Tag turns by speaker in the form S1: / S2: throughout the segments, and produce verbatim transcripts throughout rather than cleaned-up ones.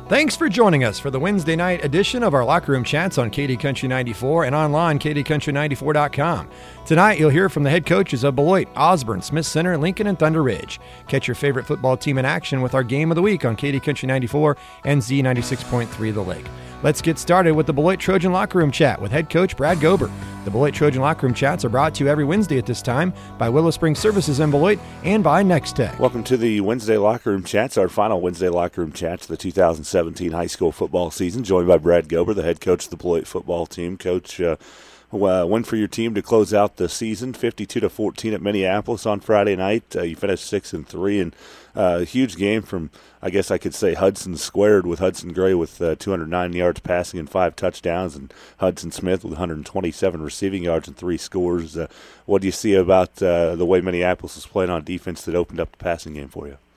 S1: Thanks for joining us for the Wednesday night edition of our Locker Room Chats on K D Country ninety-four and online, K D Country ninety-four dot com. Tonight, you'll hear from the head coaches of Beloit, Osborne, Smith Center, Lincoln, and Thunder Ridge. Catch your favorite football team in action with our Game of the Week on K D Country ninety-four and Z ninety-six point three The Lake. Let's get started with the Beloit Trojan Locker Room Chat with head coach Brad Gober. The Beloit Trojan Locker Room Chats are brought to you every Wednesday at this time by Willow Springs Services in Beloit and by Next Tech.
S2: Welcome to the Wednesday Locker Room Chats, our final Wednesday Locker Room Chats of the two thousand seventeen high school football season, joined by Brad Gober, the head coach of the Beloit football team. Coach, uh, uh, win for your team to close out the season, fifty-two to fourteen at Minneapolis on Friday night. Uh, you finished six and three, and uh, a huge game from, I guess I could say, Hudson squared with Hudson Gray with uh, two hundred nine yards passing and five touchdowns, and Hudson Smith with one hundred twenty-seven receiving yards and three scores. Uh, what do you see about uh, the way Minneapolis is playing on defense that opened up the passing game for you?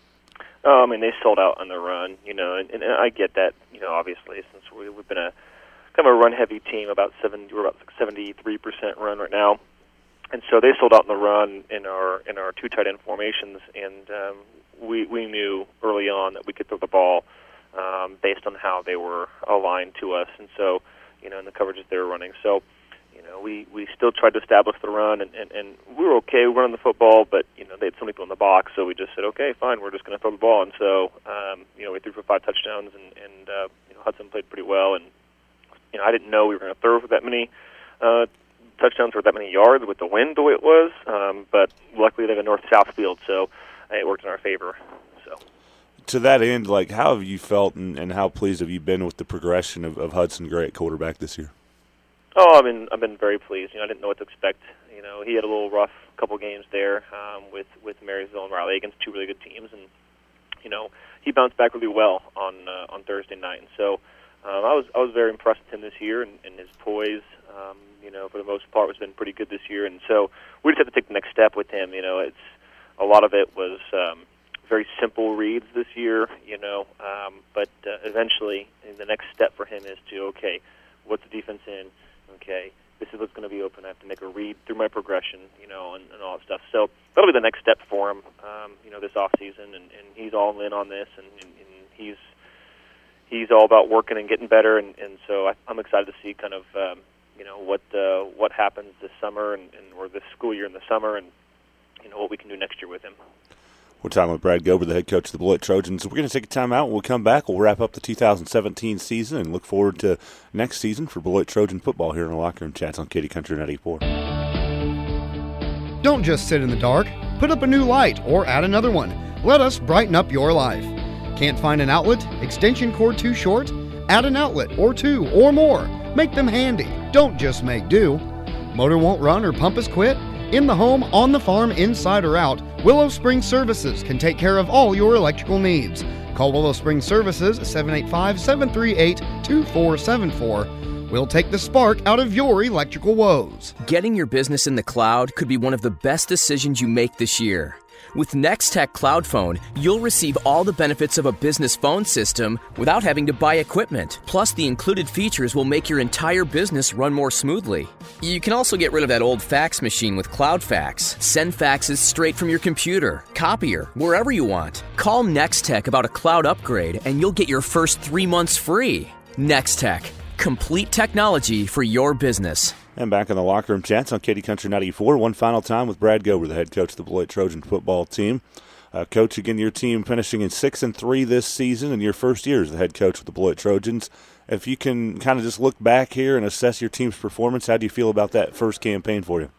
S3: Oh, I mean, they sold out on the run, you know, and, and I get that, you know, obviously, since we, we've been a kind of a run-heavy team, about seven, we're about seventy-three percent run right now, and so they sold out in the run in our in our two tight end formations, and um, we we knew early on that we could throw the ball um, based on how they were aligned to us, and so, you know, in the coverages they were running. So, you know, we, we still tried to establish the run, and, and, and we were okay running the football, but, you know, they had so many people in the box, so we just said, okay, fine, we're just going to throw the ball. And so, um, you know, we threw for five touchdowns, and, and uh, you know, Hudson played pretty well. And, you know, I didn't know we were going to throw for that many uh, touchdowns or that many yards with the wind the way it was, um, but luckily they have a north-south field, so uh, it worked in our favor. So.
S2: To that end, like, how have you felt and, and how pleased have you been with the progression of, of Hudson Gray at quarterback this year?
S3: Oh, I've been I've been very pleased. You know, I didn't know what to expect. You know, he had a little rough couple games there um, with with Marysville and Raleigh against two really good teams, and you know, he bounced back really well on uh, on Thursday night. And so um, I was I was very impressed with him this year, and, and his poise. Um, you know, for the most part, has been pretty good this year. And so we just have to take the next step with him. You know, it's a lot of it was um, very simple reads this year. You know, um, but uh, eventually the next step for him is to okay, what's the defense in? Okay, this is what's going to be open. I have to make a read through my progression, you know, and, and all that stuff. So that'll be the next step for him, um, you know, this off season, and, and he's all in on this, and, and, and he's he's all about working and getting better, and, and so I, I'm excited to see kind of, um, you know, what uh, what happens this summer and, and or this school year in the summer, and you know what we can do next year with him.
S2: We're talking with Brad Gober, the head coach of the Beloit Trojans. We're going to take a time out. We'll come back. We'll wrap up the two thousand seventeen season and look forward to next season for Beloit Trojan football here in the Locker Room Chats on K D Country ninety-four.
S4: Don't just sit in the dark. Put up a new light or add another one. Let us brighten up your life. Can't find an outlet? Extension cord too short? Add an outlet or two or more. Make them handy. Don't just make do. Motor won't run or pump has quit? In the home, on the farm, inside or out, Willow Springs Services can take care of all your electrical needs. Call Willow Springs Services at seven eight five, seven three eight, two four seven four. We'll take the spark out of your electrical woes.
S5: Getting your business in the cloud could be one of the best decisions you make this year. With NextTech Cloud Phone, you'll receive all the benefits of a business phone system without having to buy equipment. Plus, the included features will make your entire business run more smoothly. You can also get rid of that old fax machine with CloudFax. Send faxes straight from your computer, copier, wherever you want. Call NextTech about a cloud upgrade and you'll get your first three months free. NextTech, complete technology for your business.
S2: And back in the Locker Room Chats on K D Country ninety-four, one final time with Brad Gober, the head coach of the Beloit Trojan football team. Uh, coach, again, your team finishing in six and three this season, and your first year as the head coach of the Beloit Trojans. If you can kind of just look back here and assess your team's performance, how do you feel about that first campaign for you?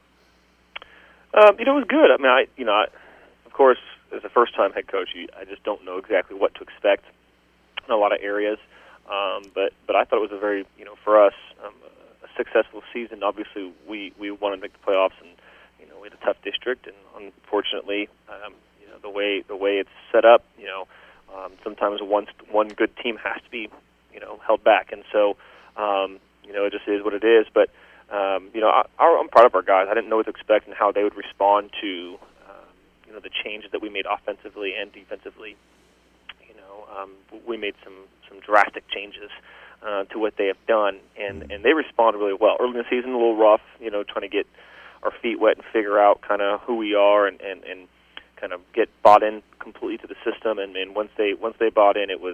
S3: Um, you know, it was good. I mean, I, you know, I, of course, as a first-time head coach, you, I just don't know exactly what to expect in a lot of areas. Um, but but I thought it was a very, you know, for us, um, successful season. Obviously, we, we wanted to make the playoffs, and you know we had a tough district, and unfortunately, um, you know the way the way it's set up, you know, um, sometimes one one good team has to be, you know, held back, and so um, you know it just is what it is. But um, you know, I, I'm proud of our guys. I didn't know what to expect and how they would respond to um, you know the changes that we made offensively and defensively. You know, um, we made some some drastic changes Uh, to what they have done, and, and they responded really well. Early in the season, a little rough, you know, trying to get our feet wet and figure out kind of who we are and, and, and kind of get bought in completely to the system. And, and once they once they bought in, it was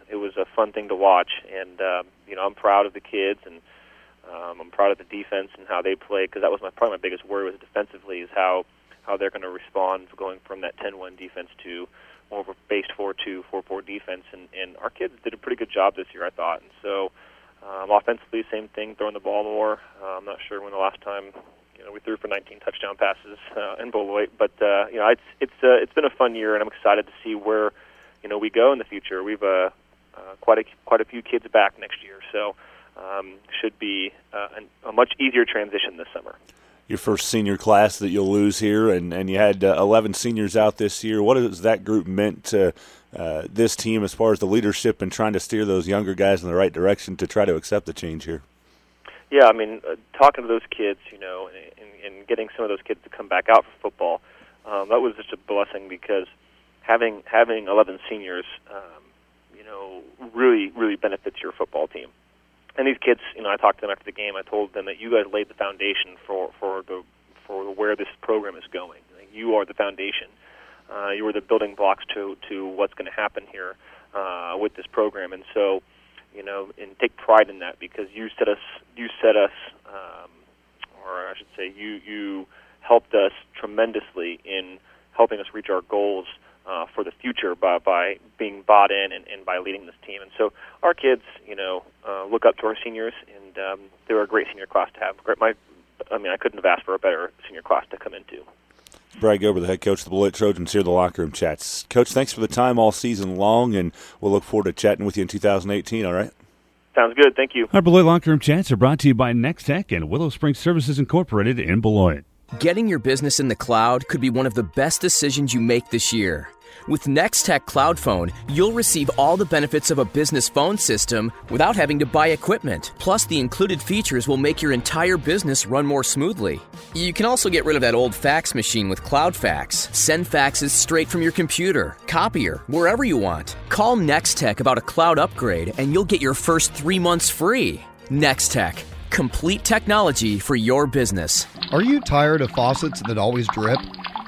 S3: it was a fun thing to watch, and um, you know I'm proud of the kids, and um, I'm proud of the defense and how they play, because that was my probably my biggest worry was defensively is how how they're going to respond going from that ten one defense to more of a based four two, four four defense, and, and our kids did a pretty good job this year, I thought. And so um, offensively, same thing, throwing the ball more. Uh, I'm not sure when the last time you know we threw for nineteen touchdown passes uh, in Beloit, but uh, you know it's it's uh, it's been a fun year, and I'm excited to see where you know we go in the future. We've uh, uh, quite a quite a few kids back next year, so um, should be uh, an, a much easier transition this summer.
S2: Your first senior class that you'll lose here, and, and you had uh, eleven seniors out this year. What has that group meant to uh, this team as far as the leadership and trying to steer those younger guys in the right direction to try to accept the change here?
S3: Yeah, I mean, uh, talking to those kids, you know, and, and, and getting some of those kids to come back out for football, um, that was just a blessing because having having eleven seniors, um, you know, really, really benefits your football team. And these kids, you know, I talked to them after the game. I told them that you guys laid the foundation for, for the for where this program is going. Like, you are the foundation. Uh, you are the building blocks to to what's going to happen here uh, with this program. And so, you know, and take pride in that because you set us, you set us, um, or I should say, you you helped us tremendously in helping us reach our goals Uh, for the future by, by being bought in and, and by leading this team. And so our kids, you know, uh, look up to our seniors, and um, they're a great senior class to have. Great, my, I mean, I couldn't have asked for a better senior class to come into.
S2: Brad Gober, the head coach of the Beloit Trojans, here at the Locker Room Chats. Coach, thanks for the time all season long, and we'll look forward to chatting with you in two thousand eighteen, all right?
S3: Sounds good. Thank you.
S6: Our Beloit Locker Room Chats are brought to you by Next Tech and Willow Springs Services Incorporated in Beloit.
S5: Getting your business in the cloud could be one of the best decisions you make this year. With NextTech Cloud Phone, you'll receive all the benefits of a business phone system without having to buy equipment. Plus, the included features will make your entire business run more smoothly. You can also get rid of that old fax machine with CloudFax. Send faxes straight from your computer, copier, wherever you want. Call NextTech about a cloud upgrade, and you'll get your first three months free. NextTech. Complete technology for your business.
S4: Are you tired of faucets that always drip?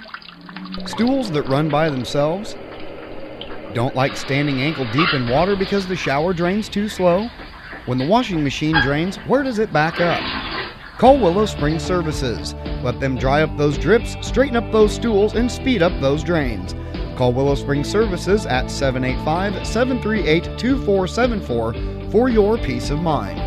S4: Stools that run by themselves? Don't like standing ankle deep in water because the shower drains too slow? When the washing machine drains, where does it back up? Call Willow Springs Services. Let them dry up those drips, straighten up those stools, and speed up those drains. Call Willow Springs Services at seven eight five, seven three eight, two four seven four for your peace of mind.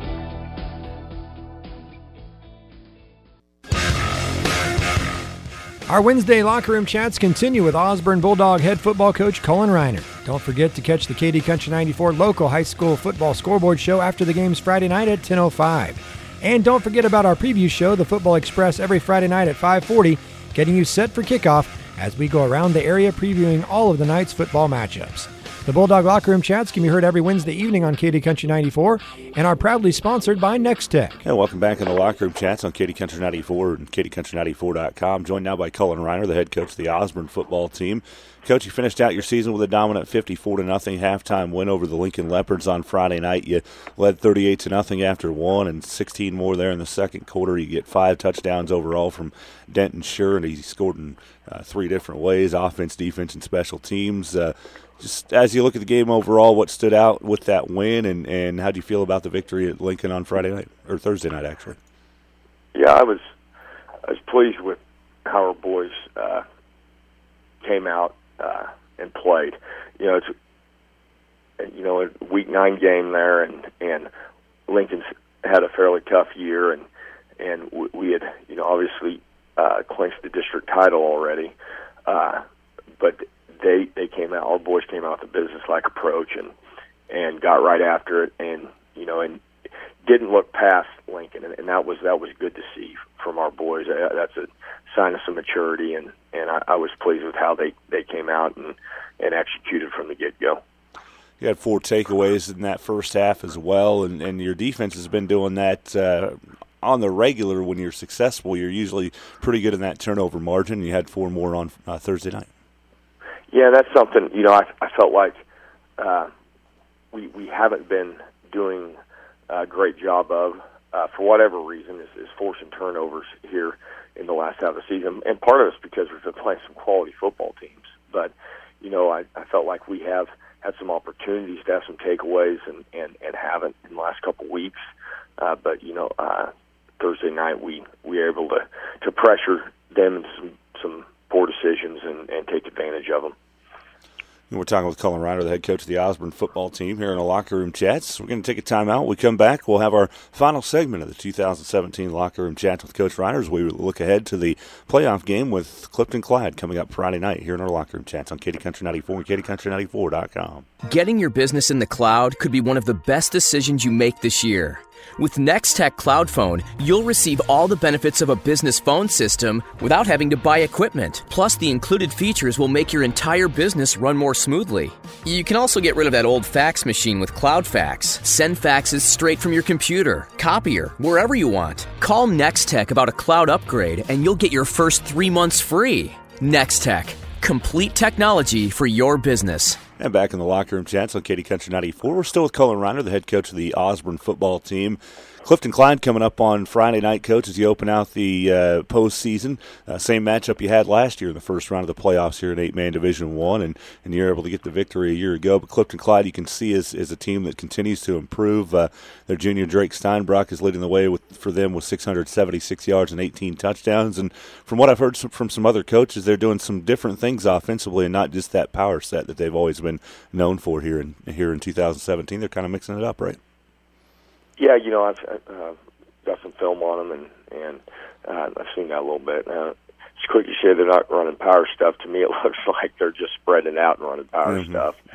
S1: Our Wednesday Locker Room Chats continue with Osborne Bulldog head football coach Colin Reiner. Don't forget to catch the Katy Country ninety-four local high school football scoreboard show after the games Friday night at ten oh five. And don't forget about our preview show, the Football Express, every Friday night at five forty, getting you set for kickoff as we go around the area previewing all of the night's football matchups. The Bulldog Locker Room Chats can be heard every Wednesday evening on Katy Country ninety-four and are proudly sponsored by Next Tech.
S2: Yeah, welcome back in the Locker Room Chats on Katy Country ninety-four and Katy Country ninety-four dot com. Joined now by Colin Reiner, the head coach of the Osborne football team. Coach, you finished out your season with a dominant fifty-four to nothing halftime win over the Lincoln Leopards on Friday night. You led thirty-eight to nothing after one and sixteen more there in the second quarter. You get five touchdowns overall from Denton Shure, and he scored in uh, three different ways, offense, defense, and special teams. Uh, Just as you look at the game overall, what stood out with that win, and, and how do you feel about the victory at Lincoln on Friday night, or Thursday night, actually?
S7: Yeah, I was I was pleased with how our boys uh, came out uh, and played. You know, it's you know a week nine game there, and and Lincoln's had a fairly tough year, and and we had you know obviously uh, clinched the district title already, uh, but. They they came out. Our boys came out with a business-like approach and and got right after it, and you know, and didn't look past Lincoln, and, and that was that was good to see from our boys. Uh, that's a sign of some maturity, and and I, I was pleased with how they, they came out and, and executed from the get-go.
S2: You had four takeaways in that first half as well, and, and your defense has been doing that uh, on the regular. When you're successful, you're usually pretty good in that turnover margin. You had four more on uh, Thursday night.
S7: Yeah, that's something, you know, I, I felt like uh, we we haven't been doing a great job of, uh, for whatever reason, is, is forcing turnovers here in the last half of the season. And part of it's because we've been playing some quality football teams. But, you know, I, I felt like we have had some opportunities to have some takeaways and, and, and haven't in the last couple of weeks. Uh, but, you know, uh, Thursday night we, we were able to, to pressure them into some, some poor decisions and, and take advantage of them.
S2: And we're talking with Cullen Reiner, the head coach of the Osborne football team, here in the Locker Room Chats. We're going to take a timeout. When we come back, we'll have our final segment of the two thousand seventeen Locker Room Chats with Coach Reiner as we look ahead to the playoff game with Clifton Clyde coming up Friday night here in our Locker Room Chats on Katy Country ninety-four and Katy Country ninety-four dot com.
S5: Getting your business in the cloud could be one of the best decisions you make this year. With NextTech Cloud Phone, you'll receive all the benefits of a business phone system without having to buy equipment. Plus, the included features will make your entire business run more smoothly. You can also get rid of that old fax machine with CloudFax. Send faxes straight from your computer, copier, wherever you want. Call NextTech about a cloud upgrade and you'll get your first three months free. NextTech, complete technology for your business.
S2: And back in the Locker Room Chats on Katy Country ninety-four, we're still with Cullen Reiner, the head coach of the Osborne football team. Clifton Clyde coming up on Friday night, Coach, as you open out the uh, postseason. Uh, same matchup you had last year in the first round of the playoffs here in eight-man Division One, and, and you're able to get the victory a year ago. But Clifton Clyde, you can see, is, is a team that continues to improve. Uh, their junior Drake Steinbrock is leading the way with, for them with six hundred seventy-six yards and eighteen touchdowns. And from what I've heard from some other coaches, they're doing some different things offensively and not just that power set that they've always been known for here in here in two thousand seventeen. They're kind of mixing it up, right?
S7: Yeah, you know, I've uh, got some film on them, and, and uh, I've seen that a little bit. Uh, it's quick to say they're not running power stuff. To me, it looks like they're just spreading out and running power mm-hmm.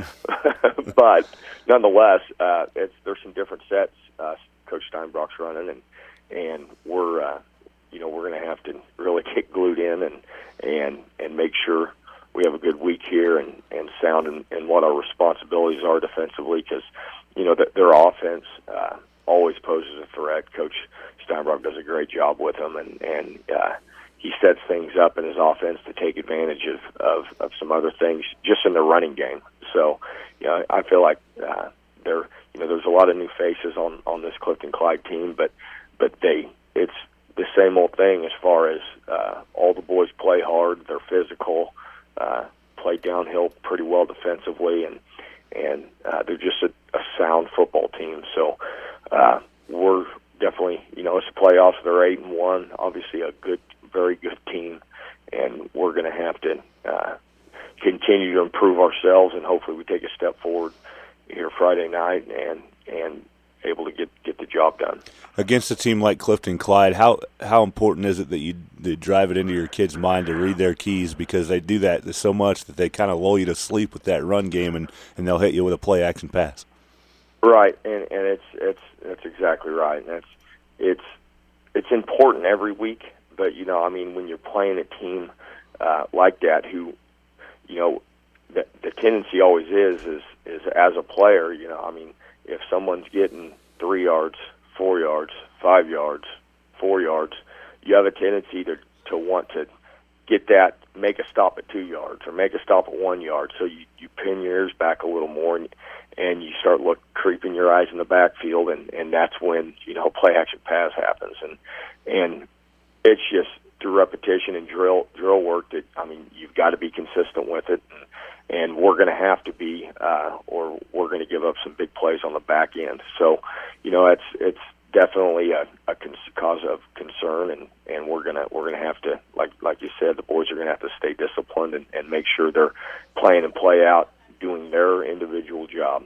S7: stuff. But nonetheless, uh, it's there's some different sets uh, Coach Steinbrock's running, and and we're uh, you know we're going to have to really get glued in and and and make sure we have a good week here and and sound in, in what our responsibilities are defensively, because you know th- their offense. Uh, always poses a threat. Coach Steinbrock does a great job with them, and, and uh, he sets things up in his offense to take advantage of, of, of some other things just in the running game. So, you know, I feel like uh, there, you know, there's a lot of new faces on, on this Clifton Clyde team, but but they it's the same old thing as far as uh, all the boys play hard, they're physical, uh, play downhill pretty well defensively, and and uh, they're just a, a sound football team. So. Uh, we're definitely, you know, it's the playoffs. They're eight and one. Obviously, a good, very good team, and we're going to have to uh, continue to improve ourselves, and hopefully, we take a step forward here Friday night and and able to get, get the job done.
S2: Against a team like Clifton Clyde, how how important is it that you, that drive it into your kids' mind to read their keys, because they do that so much that they kind of lull you to sleep with that run game, and, and they'll hit you with a play action pass.
S7: Right, and, and it's it's that's exactly right. And that's it's it's important every week, but you know, I mean, when you're playing a team uh, like that, who, you know, the, the tendency always is is is as a player, you know, I mean, if someone's getting three yards, four yards, five yards, four yards, you have a tendency to to want to get that, make a stop at two yards or make a stop at one yard. So you, you pin your ears back a little more, and and you start look creeping your eyes in the backfield, and, and that's when, you know, play action pass happens. And and it's just through repetition and drill drill work that, I mean, you've got to be consistent with it, and, and we're going to have to be, uh, or we're going to give up some big plays on the back end. So, you know, it's it's definitely a, a cause of concern, and, and we're gonna we're gonna have to, like like you said, the boys are gonna have to stay disciplined and, and make sure they're playing and play out, doing their individual job.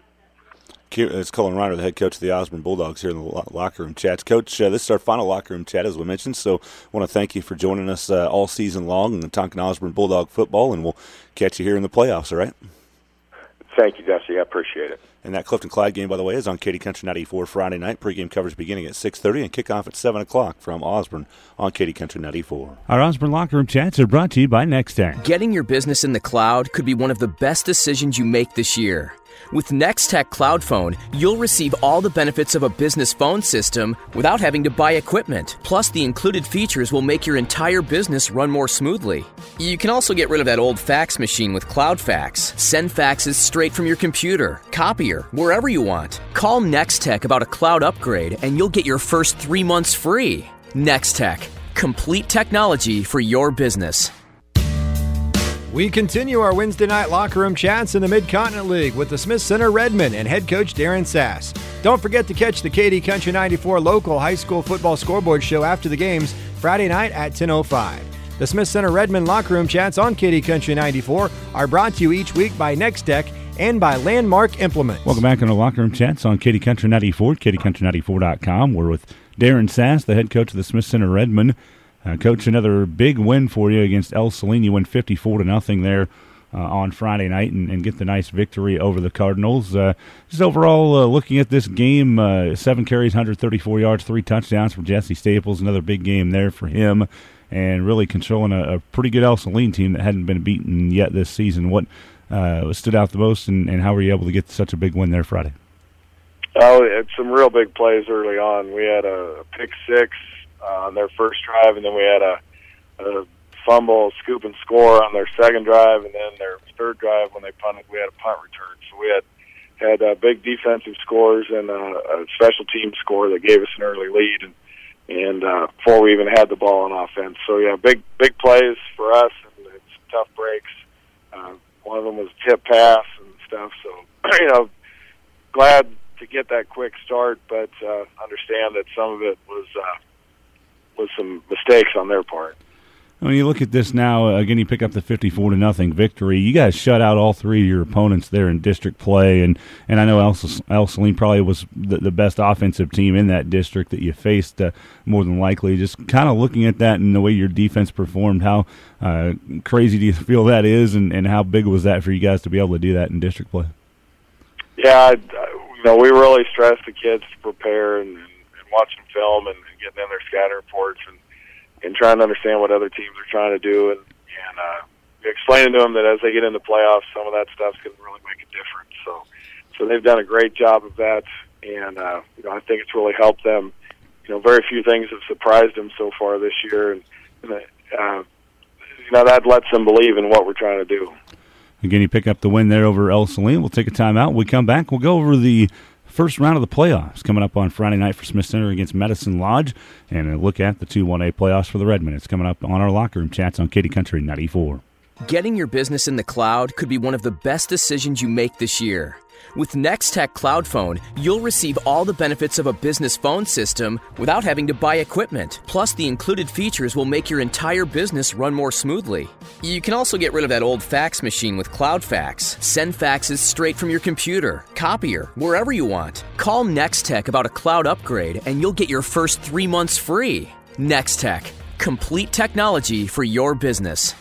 S2: It's Cullen Reiner, the head coach of the Osborne Bulldogs, here in the Locker Room Chats. Coach, uh, this is our final Locker Room Chat, as we mentioned, so I want to thank you for joining us uh, all season long in the Tonkin Osborne Bulldog football, and we'll catch you here in the playoffs, all right?
S7: Thank you, Dusty. I appreciate it.
S2: And that Clifton Clyde game, by the way, is on Katy Country ninety-four Friday night. Pregame coverage beginning at six thirty and kickoff at seven o'clock from Osborne on Katy Country ninety-four.
S6: Our Osborne Locker Room Chats are brought to you by NextTech.
S5: Getting your business in the cloud could be one of the best decisions you make this year. With NextTech Cloud Phone, you'll receive all the benefits of a business phone system without having to buy equipment. Plus, the included features will make your entire business run more smoothly. You can also get rid of that old fax machine with CloudFax. Send faxes straight from your computer, copier, wherever you want. Call NextTech about a cloud upgrade, and you'll get your first three months free. NextTech, complete technology for your business.
S1: We continue our Wednesday night locker room chats in the Mid-Continent League with the Smith Center Redmen and head coach Darren Sass. Don't forget to catch the Katy Country ninety-four local high school football scoreboard show after the games Friday night at ten oh five. The Smith Center Redmen locker room chats on Katy Country ninety-four are brought to you each week by Next Tech and by Landmark Implements.
S6: Welcome back on the locker room chats on Katy Country ninety-four, katy country ninety-four dot com. We're with Darren Sass, the head coach of the Smith Center Redmen. Uh, coach, another big win for you against El Saline. You win fifty-four to nothing there uh, on Friday night and, and get the nice victory over the Cardinals. Uh, just overall, uh, looking at this game, uh, seven carries, one hundred thirty-four yards, three touchdowns from Jesse Staples. Another big game there for him, and really controlling a, a pretty good El Saline team that hadn't been beaten yet this season. What uh, stood out the most, and, and how were you able to get such a big win there Friday?
S8: Oh, it's some real big plays early on. We had a pick six Uh, on their first drive, and then we had a, a fumble, scoop, and score on their second drive, and then their third drive when they punted, we had a punt return. So we had had uh, big defensive scores and uh, a special team score that gave us an early lead, and, and uh, before we even had the ball on offense. So yeah, big big plays for us, and it's tough breaks. Uh, one of them was a tip pass and stuff. So you know, glad to get that quick start, but uh, understand that some of it was. Uh, with some mistakes on their part.
S6: When you look at this now, again, you pick up the fifty-four to nothing victory. You guys shut out all three of your opponents there in district play, and, and I know El, El Saline probably was the, the best offensive team in that district that you faced uh, more than likely. Just kind of looking at that and the way your defense performed, how uh, crazy do you feel that is, and, and how big was that for you guys to be able to do that in district play?
S8: Yeah, I, you know, we really stressed the kids to prepare and, and watching film and getting in their scatter reports and, and trying to understand what other teams are trying to do, and, and uh, explaining to them that as they get into playoffs, some of that stuff can really make a difference. So, so they've done a great job of that, and uh, you know, I think it's really helped them. You know, very few things have surprised them so far this year, and, and uh, you know, that lets them believe in what we're trying to do.
S6: Again, you pick up the win there over El Saline. We'll take a timeout. When we come back, we'll go over the first round of the playoffs coming up on Friday night for Smith Center against Medicine Lodge, and a look at the two one A playoffs for the Redmen. It's coming up on our locker room chats on Katy Country ninety-four.
S5: Getting your business in the cloud could be one of the best decisions you make this year. With NextTech Cloud Phone, you'll receive all the benefits of a business phone system without having to buy equipment. Plus, the included features will make your entire business run more smoothly. You can also get rid of that old fax machine with CloudFax. Send faxes straight from your computer, copier, wherever you want. Call NextTech about a cloud upgrade and you'll get your first three months free. NextTech, complete technology for your business.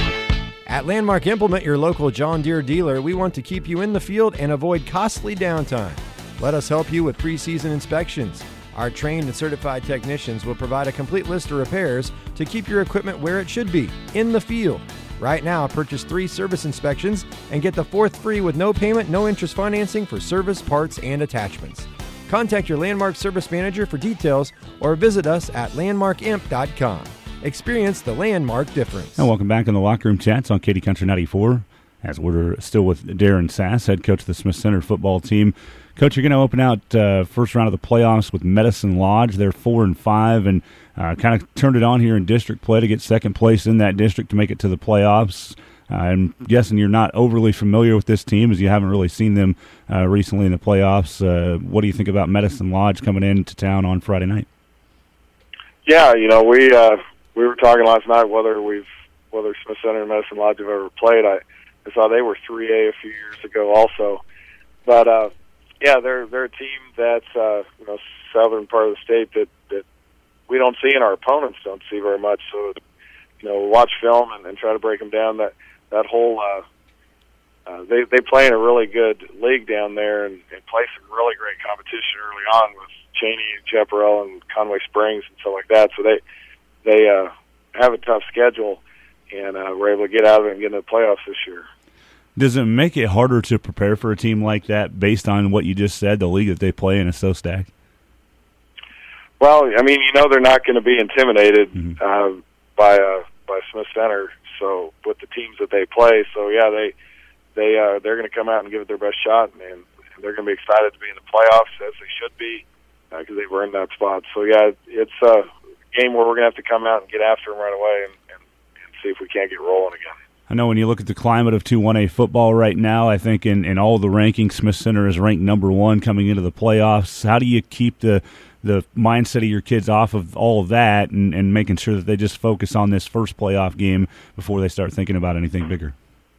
S1: At Landmark Implement, your local John Deere dealer, we want to keep you in the field and avoid costly downtime. Let us help you with pre-season inspections. Our trained and certified technicians will provide a complete list of repairs to keep your equipment where it should be, in the field. Right now, purchase three service inspections and get the fourth free with no payment, no interest financing for service, parts, and attachments. Contact your Landmark service manager for details or visit us at landmark imp dot com. Experience the Landmark difference.
S6: And welcome back on the locker room chats on Katy Country ninety-four, as we're still with Darren Sass, head coach of the Smith Center football team. Coach, you're going to open out uh, first round of the playoffs with Medicine Lodge. They're four and five, and uh, kind of turned it on here in district play to get second place in that district to make it to the playoffs. Uh, I'm guessing you're not overly familiar with this team, as you haven't really seen them uh, recently in the playoffs. Uh, what do you think about Medicine Lodge coming into town on Friday night?
S8: Yeah, you know, we. Uh We were talking last night whether we've whether Smith Center and Medicine Lodge have ever played. I, I saw they were three A a few years ago also, but uh, yeah, they're they're a team that's uh, you know southern part of the state that, that we don't see and our opponents don't see very much. So you know, watch film and, and try to break them down. That that whole uh, uh, they they play in a really good league down there and, and play some really great competition early on with Cheney, Chaparral, and Conway Springs and stuff like that. So they. They uh, have a tough schedule, and uh, we're able to get out of it and get into the playoffs this year.
S6: Does it make it harder to prepare for a team like that based on what you just said, the league that they play in is so stacked?
S8: Well, I mean, you know they're not going to be intimidated mm-hmm. uh, by uh, by Smith Center, so with the teams that they play. So, yeah, they, they, uh, they're going to come out and give it their best shot, and, and they're going to be excited to be in the playoffs, as they should be, because uh, they've earned that spot. So, yeah, it's uh, – game where we're going to have to come out and get after them right away and, and, and see if we can't get rolling again.
S6: I know when you look at the climate of two one A football right now, I think in, in all the rankings, Smith Center is ranked number one coming into the playoffs. How do you keep the the mindset of your kids off of all of that and, and making sure that they just focus on this first playoff game before they start thinking about anything bigger?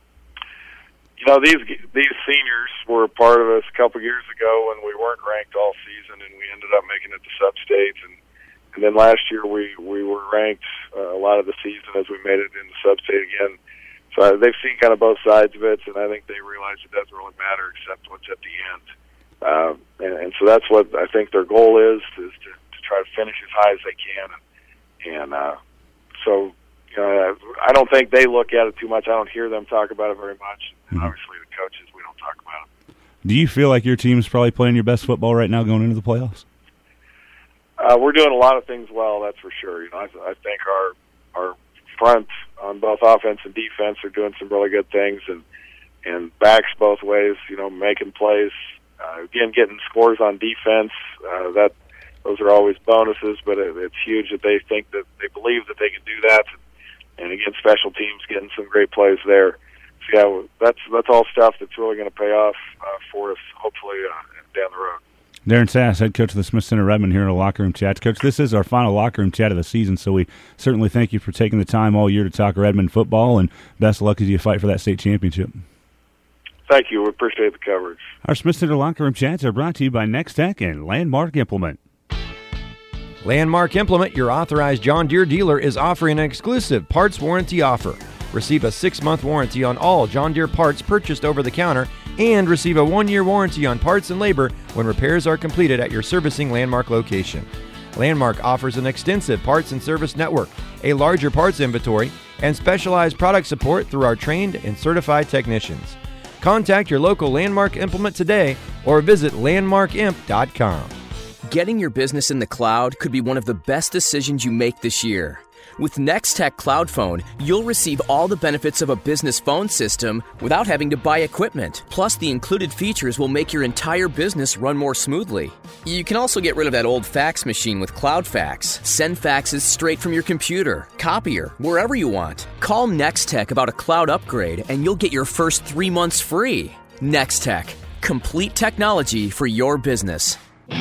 S8: You know, these these seniors were a part of us a couple years ago when we weren't ranked all season, and we ended up making it to sub-states. And, and then last year we, we were ranked uh, a lot of the season as we made it into sub-state again. So they've seen kind of both sides of it, and I think they realize it doesn't really matter except what's at the end. Um, and, and so that's what I think their goal is, is to, to try to finish as high as they can. And, and uh, so, you know, I don't think they look at it too much. I don't hear them talk about it very much. And
S6: mm-hmm.
S8: obviously the coaches, we don't talk about it.
S6: Do you feel like your team's probably playing your best football right now going into the playoffs?
S8: Uh, we're doing a lot of things well, that's for sure. You know, I, I think our our front on both offense and defense are doing some really good things, and and backs both ways. You know, making plays. Uh, again, getting scores on defense. Uh, that those are always bonuses, but it, it's huge that they think that they believe that they can do that. And again, special teams getting some great plays there. So yeah, that's that's all stuff that's really going to pay off uh, for us, hopefully uh, down the road.
S6: Darren Sass, head coach of the Smith Center Redmond here in a locker room chat. Coach, this is our final locker room chat of the season, so we certainly thank you for taking the time all year to talk Redmond football, and best of luck as you fight for that state championship.
S8: Thank you. We appreciate the coverage.
S6: Our Smith Center locker room chats are brought to you by Next Tech and Landmark Implement.
S1: Landmark Implement, your authorized John Deere dealer, is offering an exclusive parts warranty offer. Receive a six-month warranty on all John Deere parts purchased over the counter and receive a one-year warranty on parts and labor when repairs are completed at your servicing Landmark location. Landmark offers an extensive parts and service network, a larger parts inventory, and specialized product support through our trained and certified technicians. Contact your local Landmark Implement today or visit landmark imp dot com.
S5: Getting your business in the cloud could be one of the best decisions you make this year. With NextTech Cloud Phone, you'll receive all the benefits of a business phone system without having to buy equipment. Plus, the included features will make your entire business run more smoothly. You can also get rid of that old fax machine with CloudFax. Send faxes straight from your computer, copier, wherever you want. Call NextTech about a cloud upgrade and you'll get your first three months free. NextTech, complete technology for your business.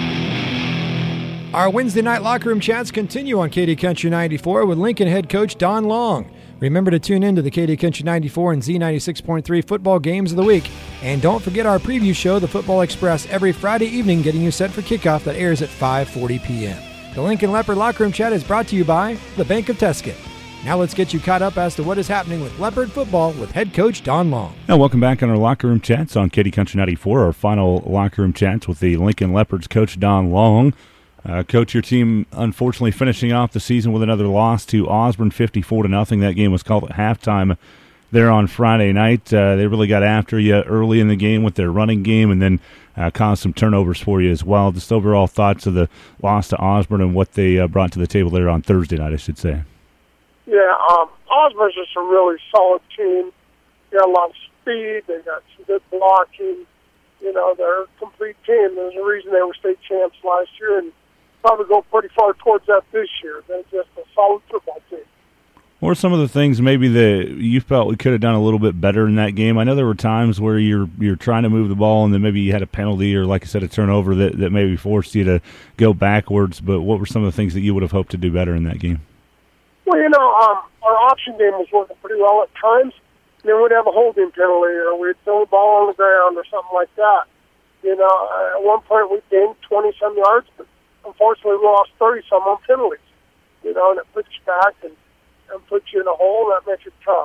S1: Our Wednesday night locker room chats continue on Katy Country ninety-four with Lincoln head coach Don Long. Remember to tune in to the Katy Country ninety-four and Z ninety-six point three football games of the week. And don't forget our preview show, The Football Express, every Friday evening, getting you set for kickoff that airs at five forty p.m. The Lincoln Leopard locker room chat is brought to you by the Bank of Tuscan. Now let's get you caught up as to what is happening with Leopard football with head coach Don Long.
S6: Now, welcome back on our locker room chats on Katy Country ninety-four, our final locker room chats with the Lincoln Leopards coach Don Long. Uh, Coach, your team unfortunately finishing off the season with another loss to Osborne, fifty-four to nothing. That game was called at halftime there on Friday night. Uh, they really got after you early in the game with their running game, and then uh, caused some turnovers for you as well. Just overall thoughts of the loss to Osborne and what they uh, brought to the table there on Thursday night, I should say.
S9: Yeah, um, Osborne's just a really solid team. They got a lot of speed. They got some good blocking. You know, they're a complete team. There's a reason they were state champs last year, and probably go pretty far towards that this year. They're just a solid football team.
S6: What are some of the things maybe that you felt we could have done a little bit better in that game? I know there were times where you're you're trying to move the ball and then maybe you had a penalty or, like I said, a turnover that, that maybe forced you to go backwards, but what were some of the things that you would have hoped to do better in that game?
S9: Well, you know, um, our option game was working pretty well at times. And then we'd have a holding penalty or we'd throw the ball on the ground or something like that. You know, at one point we gained twenty-some yards, but unfortunately, we lost thirty-some on penalties, you know, and it puts you back and, and puts you in a hole, and that makes it tough.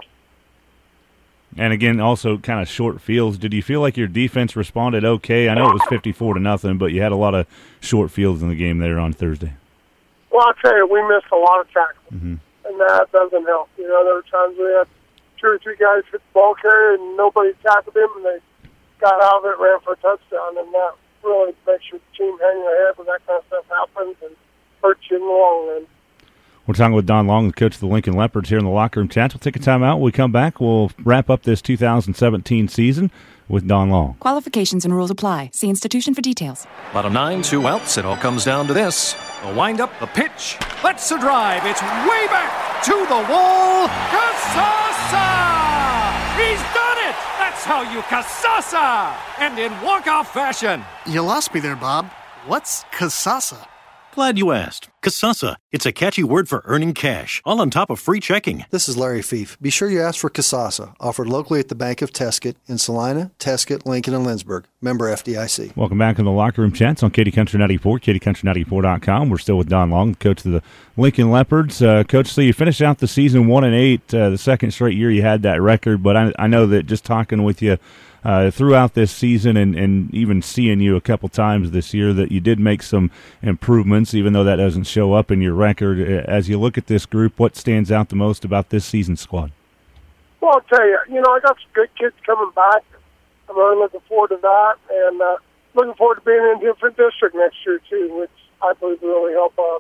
S6: And again, also kind of short fields. Did you feel like your defense responded okay? I know it was fifty-four to nothing, but you had a lot of short fields in the game there on Thursday.
S9: Well, I'll tell you, we missed a lot of tackles,
S6: mm-hmm.
S9: and that doesn't help. You know, there were times we had two or three guys hit the ball carrier, and nobody tackled him, and they got out of it, ran for a touchdown, and that really makes your team hang their head when that kind of stuff happens and hurts you in the long run.
S6: We're talking with Don Long, the coach of the Lincoln Leopards here in the locker room chats. We'll take a time out. When we come back, we'll wrap up this two thousand seventeen season with Don Long.
S10: Qualifications and rules apply. See institution for details.
S11: Bottom nine, two outs. It all comes down to this. The wind-up, the pitch. Let's a drive. It's way back to the wall. Casasa! He's done it! That's how you Kasasa! And in walk-off fashion.
S12: You lost me there, Bob. What's Kasasa?
S13: Glad you asked. Kasasa. It's a catchy word for earning cash, all on top of free checking.
S14: This is Larry Fief. Be sure you ask for Kasasa, offered locally at the Bank of Tesket in Salina, Tesket, Lincoln, and Lindsborg. Member F D I C.
S6: Welcome back to the Locker Room Chats on Katy Country ninety-four, Katy Country ninety-four dot com. We're still with Don Long, coach of the Lincoln Leopards. Uh, coach, so you finished out the season one and eight, uh, the second straight year you had that record, but I, I know that just talking with you Uh, throughout this season and, and even seeing you a couple times this year that you did make some improvements, even though that doesn't show up in your record. As you look at this group, what stands out the most about this season's squad?
S9: Well, I'll tell you, you know, I got some good kids coming back. I'm really looking forward to that, and uh, looking forward to being in a different district next year, too, which I believe will really help us.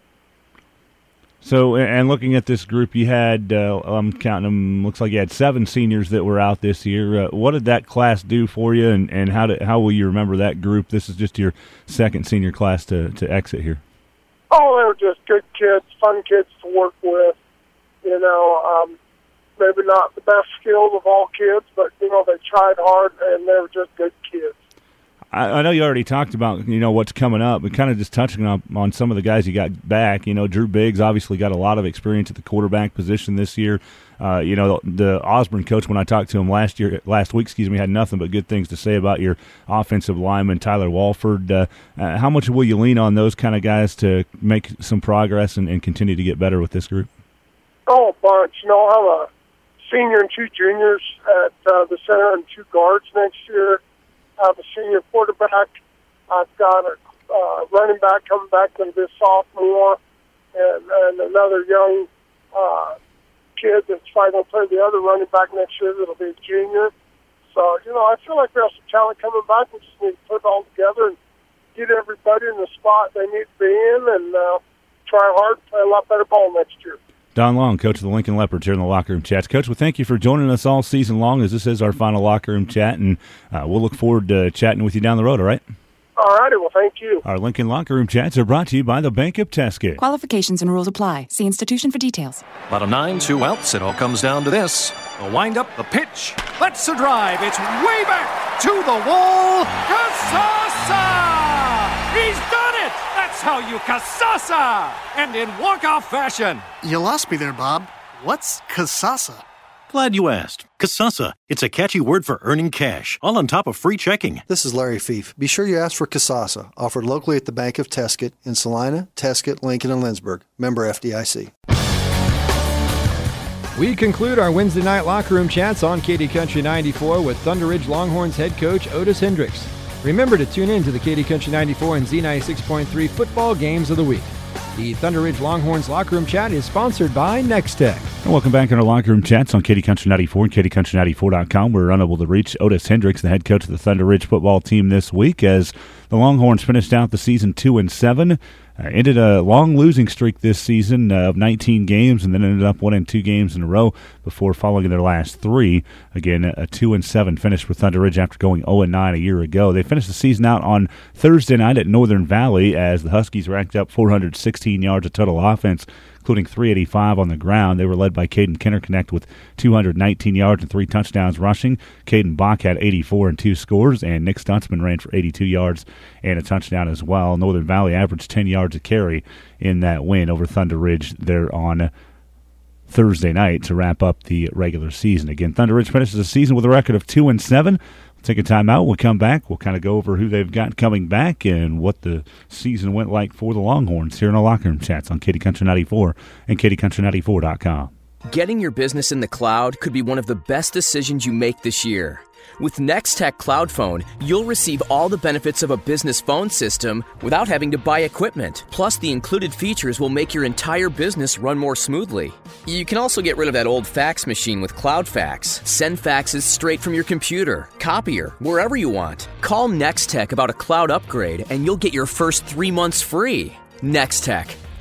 S6: So, and looking at this group, you had, uh, I'm counting them, looks like you had seven seniors that were out this year. Uh, what did that class do for you, and, and how did, how will you remember that group? This is just your second senior class to, to exit here.
S9: Oh, they were just good kids, fun kids to work with. You know, um, maybe not the best skills of all kids, but, you know, they tried hard, and they were just good kids.
S6: I, I know you already talked about, you know, what's coming up, but kind of just touching on, on some of the guys you got back. You know, Drew Biggs obviously got a lot of experience at the quarterback position this year. Uh, you know, the Osborne coach, when I talked to him last year, last week, excuse me, had nothing but good things to say about your offensive lineman, Tyler Walford. Uh, uh, how much will you lean on those kind of guys to make some progress and, and continue to get better with this group?
S9: Oh, a bunch. You know, I'll have a senior and two juniors at uh, the center and two guards next year. I have a senior quarterback. I've got a uh, running back coming back to this sophomore, and, and another young uh, kid that's probably going to play the other running back next year. That'll be a junior. So, you know, I feel like we have some talent coming back. We just need to put it all together and get everybody in the spot they need to be in, and uh, try hard to play a lot better ball next year.
S6: Don Long, coach of the Lincoln Leopards here in the Locker Room Chats. Coach, well, thank you for joining us all season long, as this is our final Locker Room Chat, and uh, we'll look forward to chatting with you down the road, all right?
S9: All righty, well, thank you.
S6: Our Lincoln Locker Room Chats are brought to you by the Bank of Tesket.
S10: Qualifications and rules apply. See institution for details.
S11: Bottom nine, two outs. It all comes down to this. The windup, the pitch. Let's a drive. It's way back to the wall. Kasasa! He's done it! That's how you Kasasa! And in walk-off fashion.
S12: You lost me there, Bob. What's Kasasa?
S13: Glad you asked. Kasasa. It's a catchy word for earning cash, all on top of free checking.
S14: This is Larry Fief. Be sure you ask for Kasasa, offered locally at the Bank of Tesket in Salina, Tesket, Lincoln, and Lindsborg. Member F D I C.
S1: We conclude our Wednesday night Locker Room Chats on Katy Country ninety-four with Thunder Ridge Longhorns head coach Otis Hendricks. Remember to tune in to the Katy Country ninety-four and Z ninety-six point three football games of the week. The Thunder Ridge Longhorns Locker Room Chat is sponsored by Nextech.
S6: And welcome back in our Locker Room Chats on Katy Country ninety-four and Katy Country ninety-four dot com. We're unable to reach Otis Hendricks, the head coach of the Thunder Ridge football team this week, as the Longhorns finished out the season two and seven. Uh, ended a long losing streak this season uh, of nineteen games, and then ended up winning two games in a row before following their last three. Again, a two and seven finish for Thunder Ridge after going oh and nine a year ago. They finished the season out on Thursday night at Northern Valley as the Huskies racked up four hundred sixteen yards of total offense, including three eighty-five on the ground. They were led by Caden Kennerconnect with two hundred nineteen yards and three touchdowns rushing. Caden Bach had eighty-four and two scores, and Nick Stutzman ran for eighty-two yards and a touchdown as well. Northern Valley averaged ten yards a carry in that win over Thunder Ridge there on Thursday night to wrap up the regular season. Again, Thunder Ridge finishes the season with a record of two and seven. We'll take a time out. We'll come back. We'll kind of go over who they've got coming back and what the season went like for the Longhorns here in our Locker Room Chats on Katy Country ninety-four and Katy Country ninety-four dot com.
S5: Getting your business in the cloud could be one of the best decisions you make this year. With Nextech Cloud Phone, you'll receive all the benefits of a business phone system without having to buy equipment. Plus, the included features will make your entire business run more smoothly. You can also get rid of that old fax machine with CloudFax. Send faxes straight from your computer, copier, wherever you want. Call Nextech about a cloud upgrade and you'll get your first three months free. Nextech.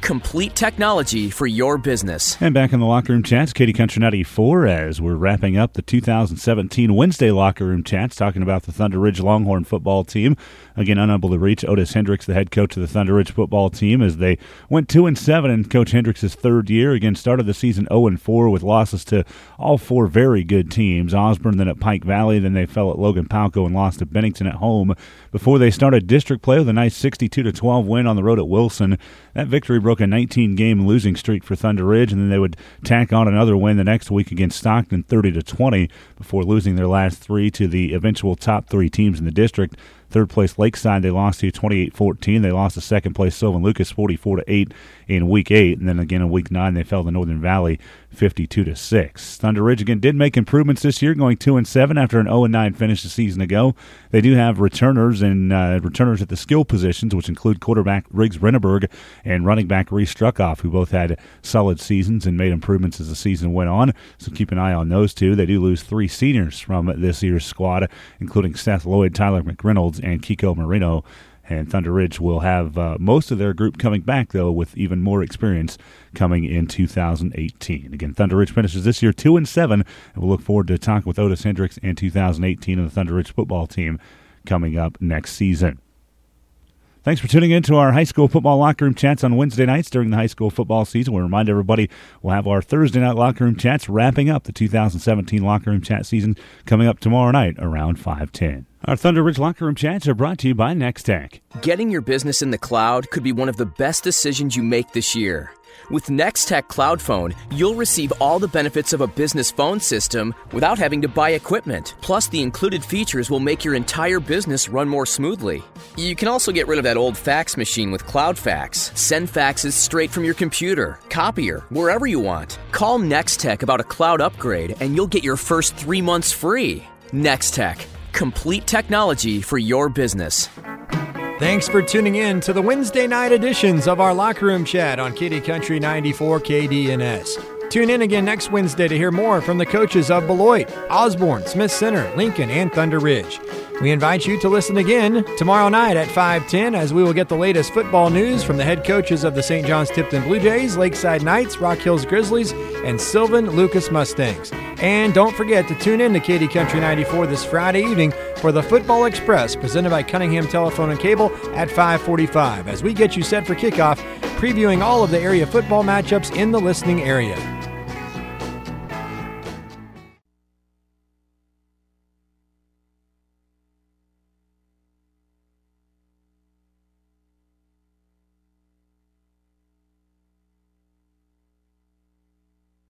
S5: Complete technology for your business.
S6: And back in the Locker Room Chats, Katy Country ninety-four, as we're wrapping up the two thousand seventeen Wednesday Locker Room Chats, talking about the Thunder Ridge Longhorn football team. Again, unable to reach Otis Hendricks, the head coach of the Thunder Ridge football team, as they went two and seven in Coach Hendricks' third year. Again, started the season oh and four with losses to all four very good teams. Osborne, then at Pike Valley, then they fell at Logan Palco and lost to Bennington at home before they started district play with a nice sixty-two to twelve win on the road at Wilson. That victory broke a nineteen-game losing streak for Thunder Ridge, and then they would tack on another win the next week against Stockton, thirty to twenty, before losing their last three to the eventual top three teams in the district. Third place Lakeside they lost to twenty-eight fourteen. They lost to second place Sylvan Lucas forty-four to eight in week eight, and then again in week nine they fell to Northern Valley fifty-two to six. Thunder Ridge again did make improvements this year, going two and seven after an oh and nine finish a season ago. They do have returners and uh, returners at the skill positions, which include quarterback Riggs Renneberg and running back Reese Struckoff, who both had solid seasons and made improvements as the season went on. So keep an eye on those two. They do lose three seniors from this year's squad, including Seth Lloyd, Tyler McReynolds, and Kiko Marino. And Thunder Ridge will have uh, most of their group coming back, though, with even more experience coming in two thousand eighteen. Again, Thunder Ridge finishes this year two and seven, and we'll look forward to talking with Otis Hendricks and two thousand eighteen and the Thunder Ridge football team coming up next season. Thanks for tuning in to our high school football locker room chats on Wednesday nights during the high school football season. We'll remind everybody we'll have our Thursday night locker room chats wrapping up the two thousand seventeen locker room chat season coming up tomorrow night around five ten. Our Thunder Ridge locker room chats are brought to you by Nextech.
S5: Getting your business in the cloud could be one of the best decisions you make this year. With Nextech Cloud Phone, you'll receive all the benefits of a business phone system without having to buy equipment. Plus, the included features will make your entire business run more smoothly. You can also get rid of that old fax machine with CloudFax. Send faxes straight from your computer, copier, wherever you want. Call Nextech about a cloud upgrade and you'll get your first three months free. Nextech, complete technology for your business.
S1: Thanks for tuning in to the Wednesday night editions of our Locker Room Chat on Katy Country ninety-four K D N S. Tune in again next Wednesday to hear more from the coaches of Beloit, Osborne, Smith Center, Lincoln, and Thunder Ridge. We invite you to listen again tomorrow night at five ten as we will get the latest football news from the head coaches of the Saint John's Tipton Blue Jays, Lakeside Knights, Rock Hills Grizzlies, and Sylvan Lucas Mustangs. And don't forget to tune in to Katy Country ninety-four this Friday evening for the Football Express presented by Cunningham Telephone and Cable at five forty-five as we get you set for kickoff, previewing all of the area football matchups in the listening area.